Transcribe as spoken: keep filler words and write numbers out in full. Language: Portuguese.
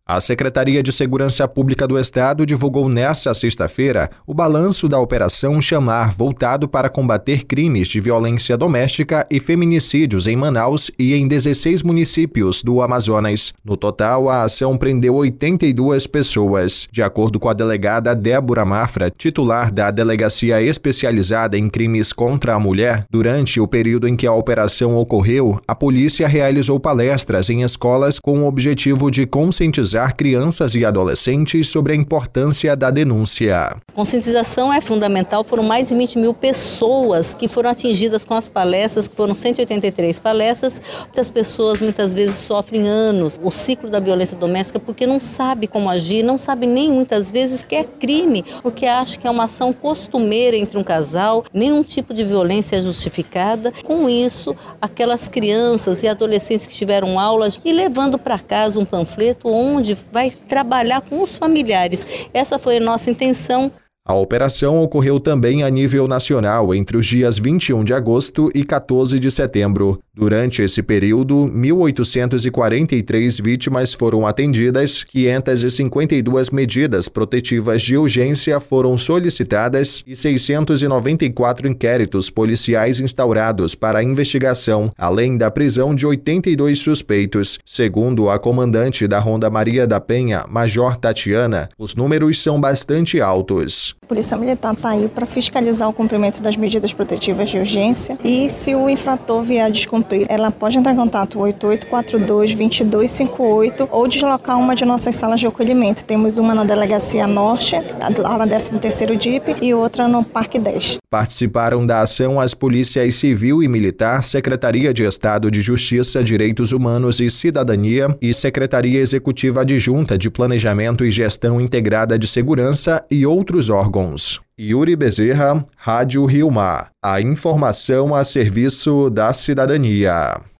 A Secretaria de Segurança Pública do Estado divulgou nesta sexta-feira o balanço da Operação Chamar, voltado para combater crimes de violência doméstica e feminicídios em Manaus e em dezesseis municípios do Amazonas. No total, a ação prendeu oitenta e duas pessoas. De acordo com a delegada Débora Mafra, titular da Delegacia Especializada em Crimes contra a Mulher, durante o período em que a operação ocorreu, a polícia realizou palestras em escolas com o objetivo de conscientizar crianças e adolescentes sobre a importância da denúncia. Conscientização é fundamental, foram mais de vinte mil pessoas que foram atingidas com as palestras, que foram cento e oitenta e três palestras. Muitas pessoas muitas vezes sofrem anos o ciclo da violência doméstica porque não sabe como agir, não sabe nem muitas vezes que é crime, porque acha que é uma ação costumeira entre um casal, nenhum tipo de violência é justificada. Com isso, aquelas crianças e adolescentes que tiveram aulas e levando para casa um panfleto onde vai trabalhar com os familiares. Essa foi a nossa intenção. A operação ocorreu também a nível nacional entre os dias vinte e um de agosto e quatorze de setembro. Durante esse período, mil oitocentas e quarenta e três vítimas foram atendidas, quinhentas e cinquenta e duas medidas protetivas de urgência foram solicitadas e seiscentos e noventa e quatro inquéritos policiais instaurados para a investigação, além da prisão de oitenta e dois suspeitos. Segundo a comandante da Ronda Maria da Penha, Major Tatiana, os números são bastante altos. A Polícia Militar está aí para fiscalizar o cumprimento das medidas protetivas de urgência e, se o infrator vier a descumprir, ela pode entrar em contato oito oito quatro dois, dois dois cinco oito ou deslocar uma de nossas salas de acolhimento. Temos uma na Delegacia Norte, lá na décimo terceiro D I P, e outra no Parque dez. Participaram da ação as polícias Civil e Militar, Secretaria de Estado de Justiça, Direitos Humanos e Cidadania e Secretaria Executiva Adjunta de Planejamento e Gestão Integrada de Segurança e outros órgãos. Yuri Bezerra, Rádio Rio Mar. A informação a serviço da cidadania.